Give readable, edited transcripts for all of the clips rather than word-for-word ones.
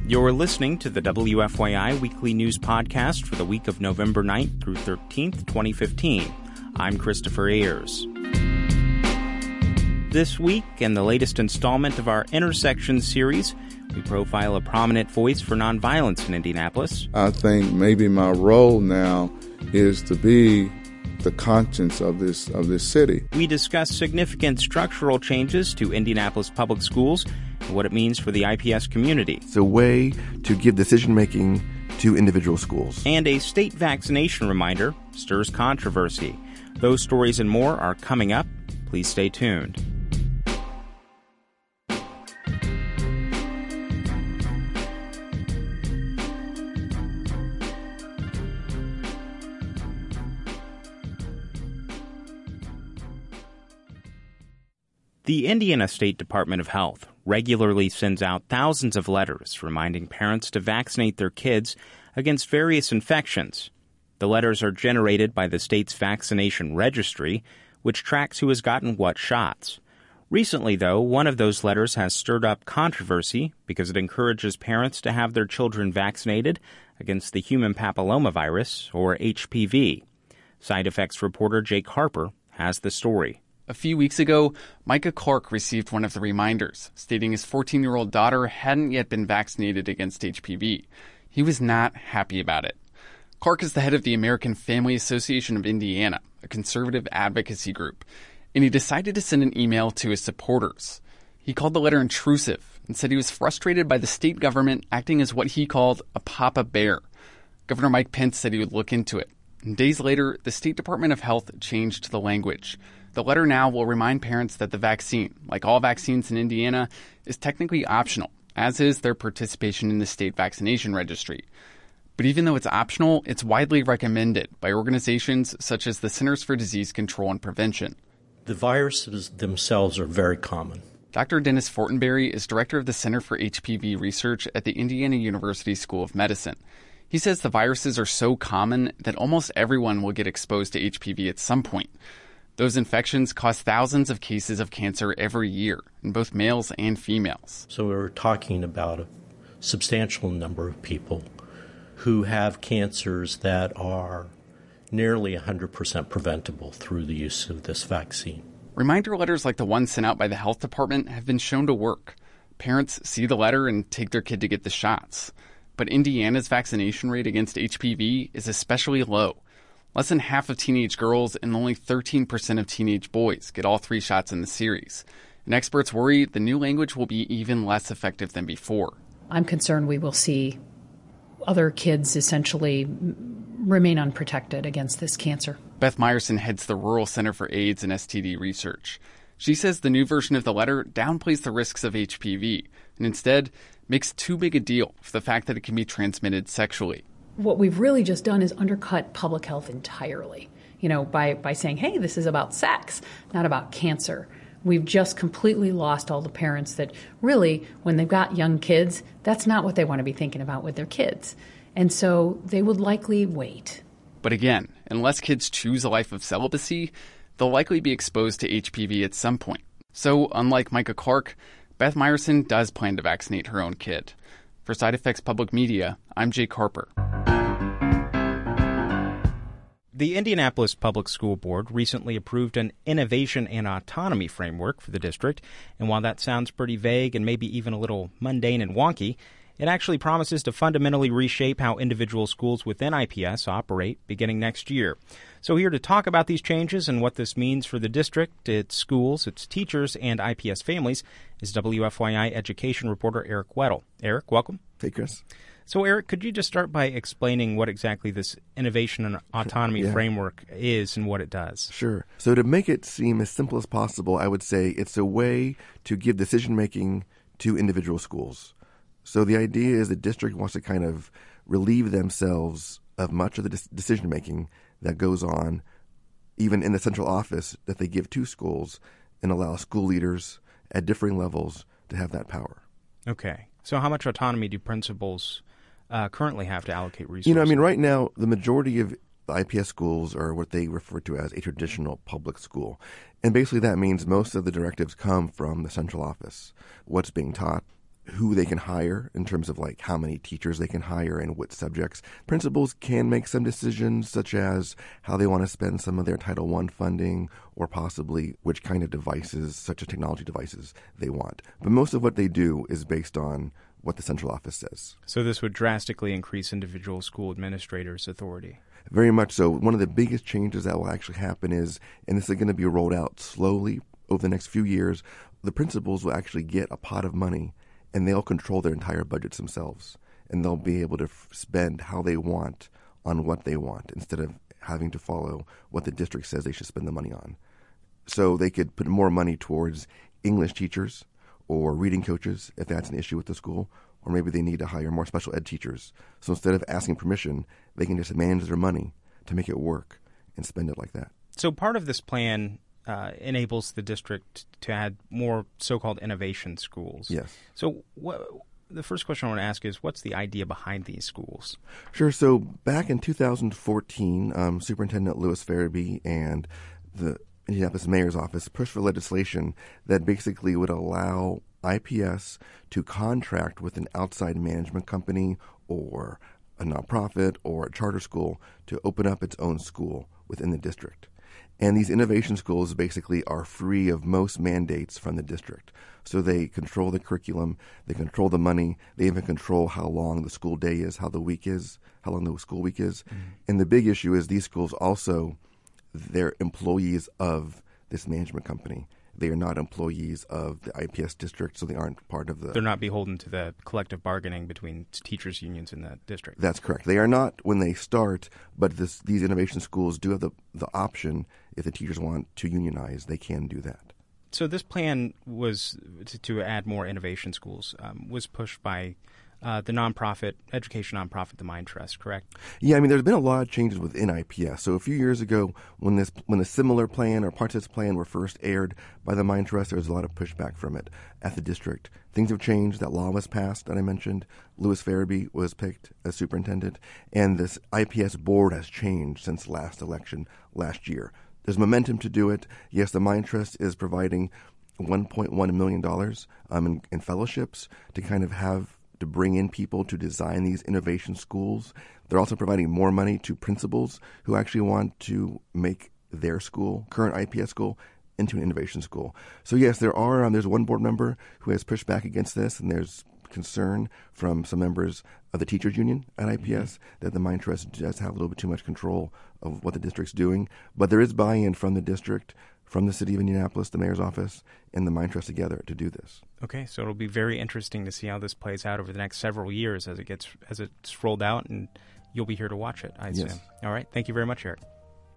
You're listening to the WFYI Weekly News Podcast for the week of November 9th through 13th, 2015. I'm Christopher Ayers. This week, in the latest installment of our Intersections series, we profile a prominent voice for nonviolence in Indianapolis. I think maybe my role now is to be the conscience of this city. We discuss significant structural changes to Indianapolis public schools and what it means for the IPS community. It's a way to give decision-making to individual schools. And a state vaccination reminder stirs controversy. Those stories and more are coming up. Please stay tuned. The Indiana State Department of Health regularly sends out thousands of letters reminding parents to vaccinate their kids against various infections. The letters are generated by the state's vaccination registry, which tracks who has gotten what shots. Recently, though, one of those letters has stirred up controversy because it encourages parents to have their children vaccinated against the human papillomavirus, or HPV. Side Effects reporter Jake Harper has the story. A few weeks ago, Micah Clark received one of the reminders, stating his 14-year-old daughter hadn't yet been vaccinated against HPV. He was not happy about it. Clark is the head of the American Family Association of Indiana, a conservative advocacy group, and he decided to send an email to his supporters. He called the letter intrusive and said he was frustrated by the state government acting as what he called a Papa Bear. Governor Mike Pence said he would look into it. And days later, the State Department of Health changed the language. The letter now will remind parents that the vaccine, like all vaccines in Indiana, is technically optional, as is their participation in the state vaccination registry. But even though it's optional, it's widely recommended by organizations such as the Centers for Disease Control and Prevention. The viruses themselves are very common. Dr. Dennis Fortenberry is director of the Center for HPV Research at the Indiana University School of Medicine. He says the viruses are so common that almost everyone will get exposed to HPV at some point. Those infections cause thousands of cases of cancer every year in both males and females. So we're talking about a substantial number of people who have cancers that are nearly 100% preventable through the use of this vaccine. Reminder letters like the one sent out by the health department have been shown to work. Parents see the letter and take their kid to get the shots. But Indiana's vaccination rate against HPV is especially low. Less than half of teenage girls and only 13% of teenage boys get all 3 shots in the series. And experts worry the new language will be even less effective than before. I'm concerned we will see other kids essentially remain unprotected against this cancer. Beth Meyerson heads the Rural Center for AIDS and STD Research. She says the new version of the letter downplays the risks of HPV and instead makes too big a deal for the fact that it can be transmitted sexually. What we've really just done is undercut public health entirely, by saying, hey, this is about sex, not about cancer. We've just completely lost all the parents that really, when they've got young kids, that's not what they want to be thinking about with their kids. And so they would likely wait. But again, unless kids choose a life of celibacy, they'll likely be exposed to HPV at some point. So, unlike Micah Clark, Beth Meyerson does plan to vaccinate her own kid. For Side Effects Public Media, I'm Jake Harper. The Indianapolis Public School Board recently approved an innovation and autonomy framework for the district, and while that sounds pretty vague and maybe even a little mundane and wonky, it actually promises to fundamentally reshape how individual schools within IPS operate beginning next year. So here to talk about these changes and what this means for the district, its schools, its teachers, and IPS families is WFYI education reporter Eric Weddle. Eric, welcome. Hey, Chris. So, Eric, could you just start by explaining what exactly this innovation and autonomy framework is and what it does? Sure. So to make it seem as simple as possible, I would say it's a way to give decision-making to individual schools. So the idea is the district wants to kind of relieve themselves of much of the decision-making that goes on even in the central office that they give to schools and allow school leaders at differing levels to have that power. Okay. So how much autonomy do principals currently have to allocate resources? Right now, the majority of the IPS schools are what they refer to as a traditional public school. And basically that means most of the directives come from the central office. What's being taught who they can hire in terms of like how many teachers they can hire and what subjects. Principals can make some decisions such as how they want to spend some of their Title I funding or possibly which kind of devices, such as technology devices, they want. But most of what they do is based on what the central office says. So this would drastically increase individual school administrators' authority. Very much so. One of the biggest changes that will actually happen is, and this is going to be rolled out slowly over the next few years, the principals will actually get a pot of money and they'll control their entire budgets themselves. And they'll be able to spend how they want on what they want instead of having to follow what the district says they should spend the money on. So they could put more money towards English teachers or reading coaches if that's an issue with the school, or maybe they need to hire more special ed teachers. So instead of asking permission, they can just manage their money to make it work and spend it like that. So part of this plan enables the district to add more so-called innovation schools. Yes. So the first question I want to ask is, what's the idea behind these schools? Sure. So back in 2014, Superintendent Louis Farabee and the Indianapolis Mayor's Office pushed for legislation that basically would allow IPS to contract with an outside management company or a nonprofit or a charter school to open up its own school within the district. And these innovation schools basically are free of most mandates from the district. So they control the curriculum, they control the money, they even control how long the school day is, how long the school week is. Mm-hmm. And the big issue is these schools also, they're employees of this management company. They are not employees of the IPS district, so they aren't part of the... They're not beholden to the collective bargaining between teachers' unions in the district. That's correct. They are not when they start, but these innovation schools do have the option, if the teachers want to unionize, they can do that. So this plan was to add more innovation schools, was pushed by the education nonprofit, the Mind Trust, correct? Yeah, I mean, there's been a lot of changes within IPS. So a few years ago, when a similar plan or parts of this plan were first aired by the Mind Trust, there was a lot of pushback from it at the district. Things have changed. That law was passed that I mentioned. Louis Farabee was picked as superintendent, and this IPS board has changed since last election last year. There's momentum to do it. Yes, the Mind Trust is providing $1.1 million in fellowships to kind of to bring in people to design these innovation schools. They're also providing more money to principals who actually want to make their school, current IPS school, into an innovation school. So yes, there's one board member who has pushed back against this, and there's concern from some members of the teachers union at IPS that the Mind Trust does have a little bit too much control of what the district's doing. But there is buy-in from the district, from the city of Indianapolis, the mayor's office, and the Mind Trust together to do this. Okay, so it'll be very interesting to see how this plays out over the next several years as it's rolled out, and you'll be here to watch it, I assume. Yes. All right, thank you very much, Eric.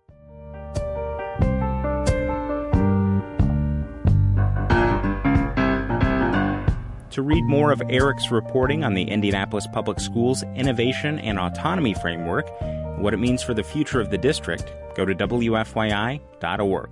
To read more of Eric's reporting on the Indianapolis Public Schools Innovation and Autonomy Framework and what it means for the future of the district, go to WFYI.org.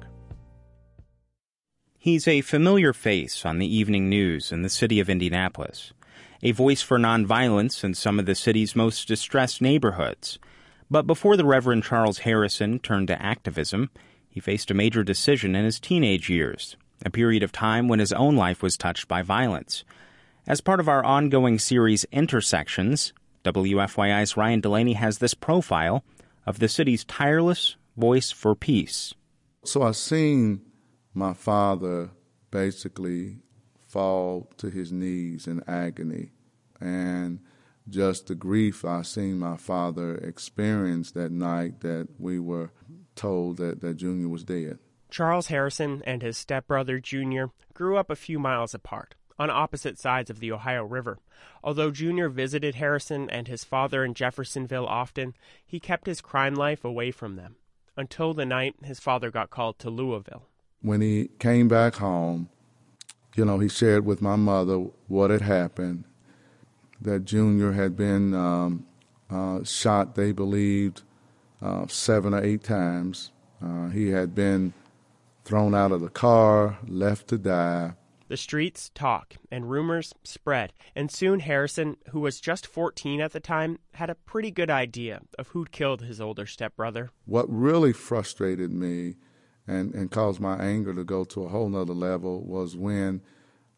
He's a familiar face on the evening news in the city of Indianapolis, a voice for nonviolence in some of the city's most distressed neighborhoods. But before the Reverend Charles Harrison turned to activism, he faced a major decision in his teenage years, a period of time when his own life was touched by violence. As part of our ongoing series Intersections, WFYI's Ryan Delaney has this profile of the city's tireless voice for peace. So I seen my father basically fall to his knees in agony, and just the grief I seen my father experience that night that we were told that Junior was dead. Charles Harrison and his stepbrother Junior grew up a few miles apart, on opposite sides of the Ohio River. Although Junior visited Harrison and his father in Jeffersonville often, he kept his crime life away from them, until the night his father got called to Louisville. When he came back home, he shared with my mother what had happened, that Junior had been shot, they believed, 7 or 8 times. He had been thrown out of the car, left to die. The streets talk, and rumors spread, and soon Harrison, who was just 14 at the time, had a pretty good idea of who'd killed his older stepbrother. What really frustrated me and caused my anger to go to a whole nother level was when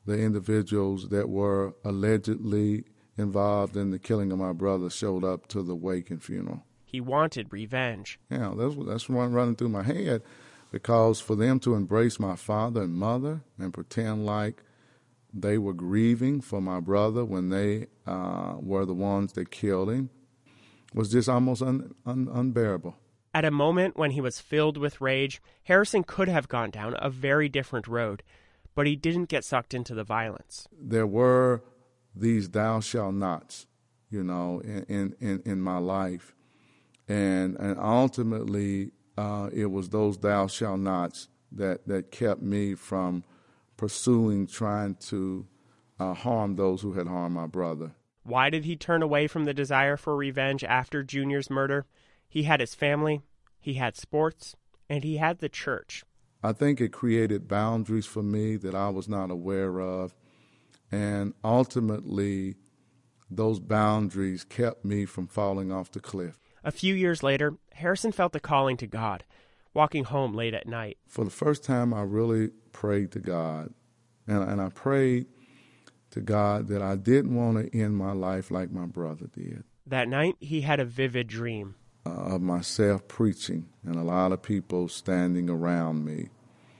the individuals that were allegedly involved in the killing of my brother showed up to the wake and funeral. He wanted revenge. Yeah, that's one running through my head, because for them to embrace my father and mother and pretend like they were grieving for my brother when they were the ones that killed him was just almost unbearable. At a moment when he was filled with rage, Harrison could have gone down a very different road, but he didn't get sucked into the violence. There were these thou shalt nots, in my life. And ultimately, it was those thou shalt nots that kept me from trying to harm those who had harmed my brother. Why did he turn away from the desire for revenge after Junior's murder? He had his family, he had sports, and he had the church. I think it created boundaries for me that I was not aware of. And ultimately, those boundaries kept me from falling off the cliff. A few years later, Harrison felt a calling to God, walking home late at night. For the first time, I really prayed to God. And I prayed to God that I didn't want to end my life like my brother did. That night, he had a vivid dream. Of myself preaching and a lot of people standing around me.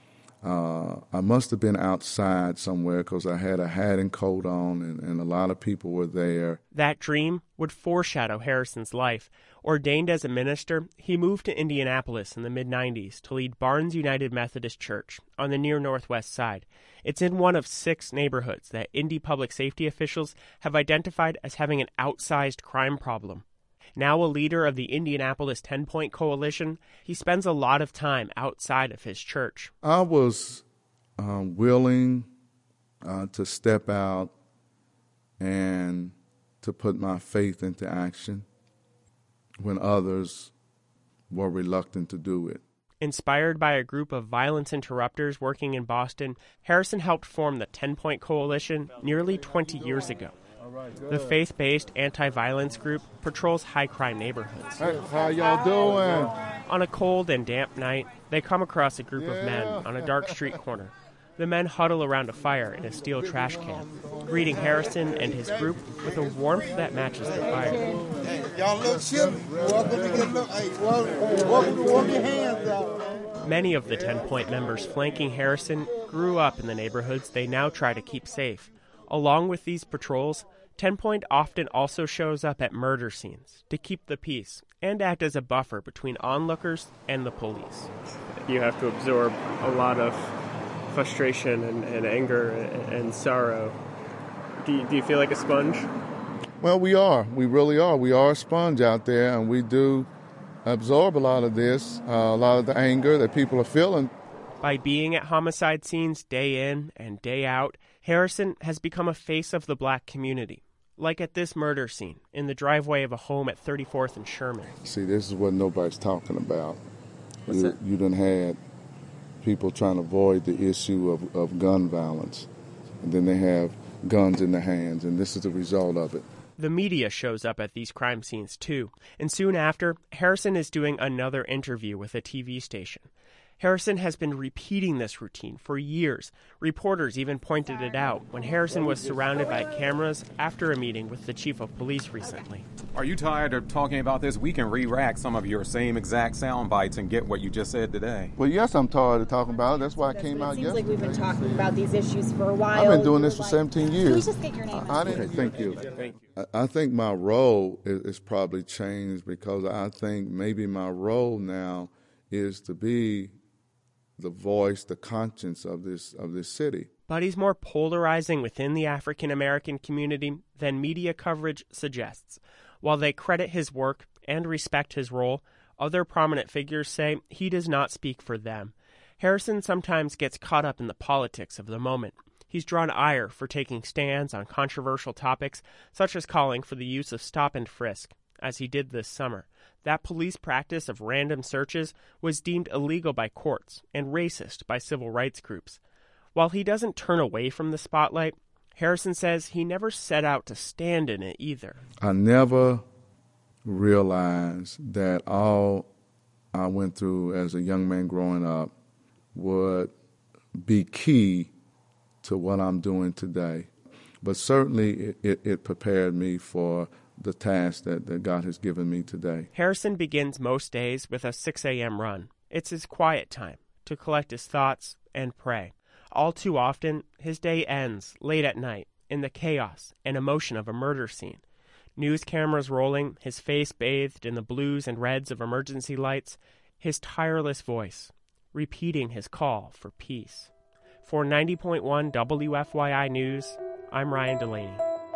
I must have been outside somewhere because I had a hat and coat on and a lot of people were there. That dream would foreshadow Harrison's life. Ordained as a minister, he moved to Indianapolis in the mid-90s to lead Barnes United Methodist Church on the near northwest side. It's in one of 6 neighborhoods that Indy public safety officials have identified as having an outsized crime problem. Now a leader of the Indianapolis 10-Point Coalition, he spends a lot of time outside of his church. I was willing to step out and to put my faith into action when others were reluctant to do it. Inspired by a group of violence interrupters working in Boston, Harrison helped form the 10-Point Coalition nearly 20 years ago. The faith-based anti-violence group patrols high-crime neighborhoods. Hey, how y'all doing? On a cold and damp night, they come across a group of men on a dark street corner. The men huddle around a fire in a steel trash can, greeting Harrison and his group with a warmth that matches the fire. Hey, y'all look chilly. Welcome to warm your hands out. Many of the 10-Point members flanking Harrison grew up in the neighborhoods they now try to keep safe. Along with these patrols, 10-Point often also shows up at murder scenes to keep the peace and act as a buffer between onlookers and the police. You have to absorb a lot of frustration and anger and sorrow. Do you feel like a sponge? Well, we are. We really are. We are a sponge out there, and we do absorb a lot of this, a lot of the anger that people are feeling. By being at homicide scenes day in and day out, Harrison has become a face of the black community, like at this murder scene in the driveway of a home at 34th and Sherman. See, this is what nobody's talking about. What's that? You done had people trying to avoid the issue of gun violence, and then they have guns in their hands, and this is the result of it. The media shows up at these crime scenes, too, and soon after, Harrison is doing another interview with a TV station. Harrison has been repeating this routine for years. Reporters even pointed it out when Harrison was surrounded by cameras after a meeting with the chief of police recently. Are you tired of talking about this? We can re-rack some of your same exact sound bites and get what you just said today. Well, yes, I'm tired of talking about it. That's why I came out yesterday. It seems like we've been talking about these issues for a while. I've been doing this for 17 years. Can we just get your name? Okay, thank you. I think my role is probably changed because I think maybe my role now is to be the voice, the conscience of this city. But he's more polarizing within the African-American community than media coverage suggests. While they credit his work and respect his role, other prominent figures say he does not speak for them. Harrison sometimes gets caught up in the politics of the moment. He's drawn ire for taking stands on controversial topics, such as calling for the use of stop and frisk, as he did this summer. That police practice of random searches was deemed illegal by courts and racist by civil rights groups. While he doesn't turn away from the spotlight, Harrison says he never set out to stand in it either. I never realized that all I went through as a young man growing up would be key to what I'm doing today. But certainly it prepared me for the task that God has given me today. Harrison begins most days with a 6 a.m. run. It's his quiet time to collect his thoughts and pray. All too often, his day ends late at night in the chaos and emotion of a murder scene. News cameras rolling, his face bathed in the blues and reds of emergency lights, his tireless voice repeating his call for peace. For 90.1 WFYI News, I'm Ryan Delaney.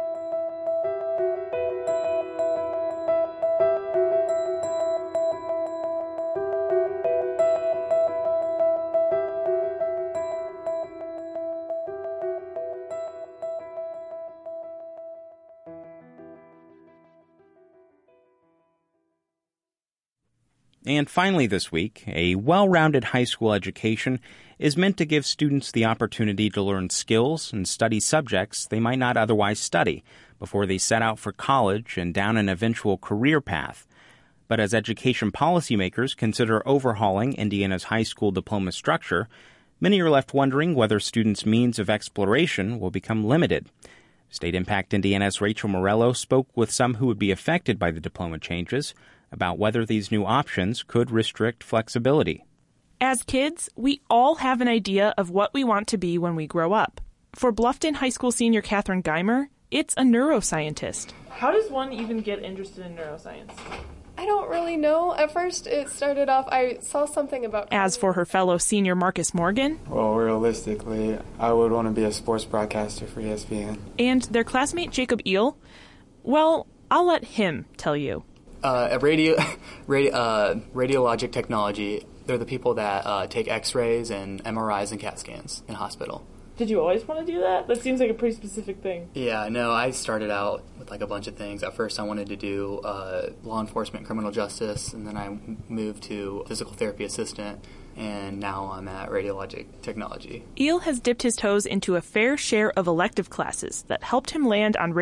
And finally this week, a well-rounded high school education is meant to give students the opportunity to learn skills and study subjects they might not otherwise study before they set out for college and down an eventual career path. But as education policymakers consider overhauling Indiana's high school diploma structure, many are left wondering whether students' means of exploration will become limited. State Impact Indiana's Rachel Morello spoke with some who would be affected by the diploma changes about whether these new options could restrict flexibility. As kids, we all have an idea of what we want to be when we grow up. For Bluffton High School senior Catherine Geimer, it's a neuroscientist. How does one even get interested in neuroscience? I don't really know. At first, it started off, I saw something about... As for her fellow senior Marcus Morgan... Well, realistically, I would want to be a sports broadcaster for ESPN. And their classmate Jacob Eel, well, I'll let him tell you. At Radiologic Technology, they're the people that take x-rays and MRIs and CAT scans in hospital. Did you always want to do that? That seems like a pretty specific thing. Yeah, no, I started out with like a bunch of things. At first I wanted to do law enforcement, criminal justice, and then I moved to physical therapy assistant, and now I'm at Radiologic Technology. Eel has dipped his toes into a fair share of elective classes that helped him land on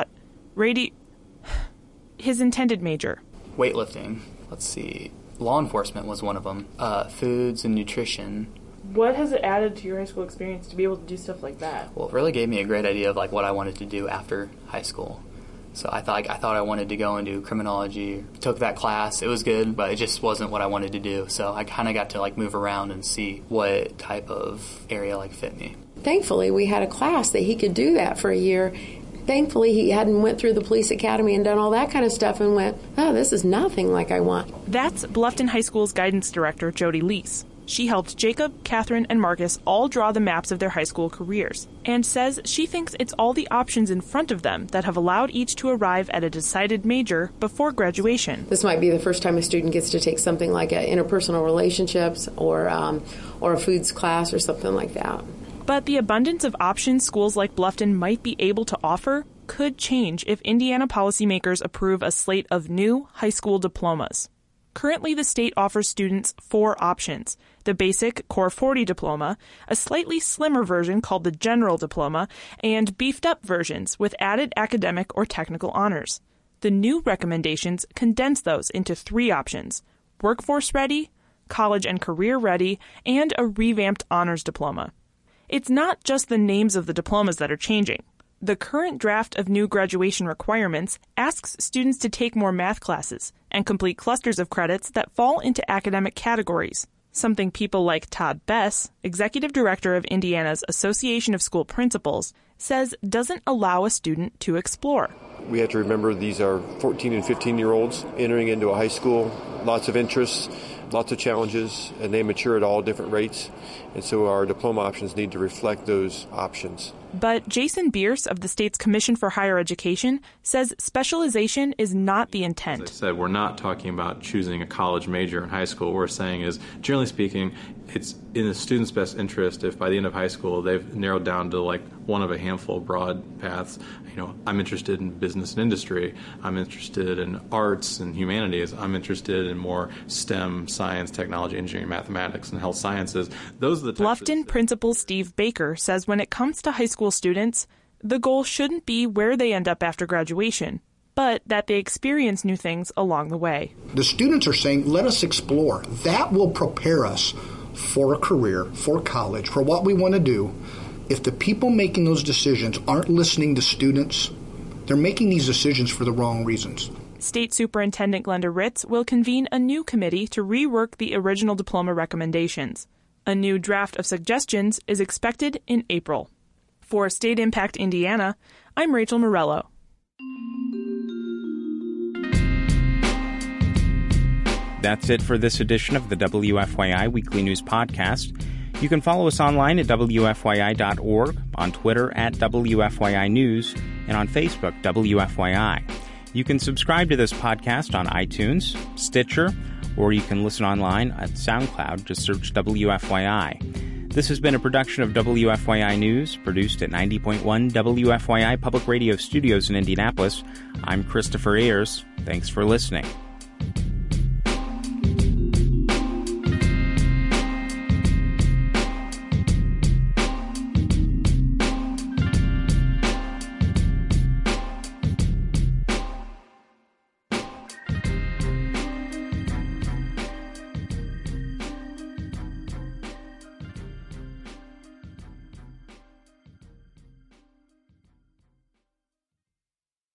his intended major. Weightlifting. Let's see. Law enforcement was one of them. Foods and nutrition. What has it added to your high school experience to be able to do stuff like that? Well, it really gave me a great idea of like what I wanted to do after high school. So I thought I wanted to go and do criminology. Took that class. It was good, but it just wasn't what I wanted to do. So I kind of got to like move around and see what type of area like fit me. Thankfully, we had a class that he could do that for a year. Thankfully, he hadn't went through the police academy and done all that kind of stuff and went, oh, this is nothing like I want. That's Bluffton High School's guidance director, Jody Lease. She helped Jacob, Catherine, and Marcus all draw the maps of their high school careers, and says she thinks it's all the options in front of them that have allowed each to arrive at a decided major before graduation. This might be the first time a student gets to take something like interpersonal relationships or a foods class or something like that. But the abundance of options schools like Bluffton might be able to offer could change if Indiana policymakers approve a slate of new high school diplomas. Currently, the state offers students 4 options: the basic Core 40 diploma, a slightly slimmer version called the General Diploma, and beefed-up versions with added academic or technical honors. The new recommendations condense those into 3 options: workforce ready, college and career ready, and a revamped honors diploma. It's not just the names of the diplomas that are changing. The current draft of new graduation requirements asks students to take more math classes and complete clusters of credits that fall into academic categories, something people like Todd Bess, executive director of Indiana's Association of School Principals, says doesn't allow a student to explore. We have to remember these are 14 and 15-year-olds entering into a high school, lots of interests, lots of challenges, and they mature at all different rates. And so our diploma options need to reflect those options. But Jason Bierce of the state's Commission for Higher Education says specialization is not the intent. As I said, we're not talking about choosing a college major in high school. What we're saying is, generally speaking, it's in the student's best interest if by the end of high school they've narrowed down to like one of a handful of broad paths. You know, I'm interested in business and industry. I'm interested in arts and humanities. I'm interested in more STEM, science, technology, engineering, mathematics, and health sciences. Those are the types Bluffton Principal Steve Baker says when it comes to high school students, the goal shouldn't be where they end up after graduation, but that they experience new things along the way. The students are saying, let us explore. That will prepare us for a career, for college, for what we want to do. if the people making those decisions aren't listening to students, they're making these decisions for the wrong reasons. State Superintendent Glenda Ritz will convene a new committee to rework the original diploma recommendations. A new draft of suggestions is expected in April. For State Impact Indiana, I'm Rachel Morello. That's it for this edition of the WFYI Weekly News Podcast. You can follow us online at WFYI.org, on Twitter at WFYI News, and on Facebook, WFYI. You can subscribe to this podcast on iTunes, Stitcher, or you can listen online at SoundCloud. Just search WFYI. This has been a production of WFYI News, produced at 90.1 WFYI Public Radio Studios in Indianapolis. I'm Christopher Ayers. Thanks for listening.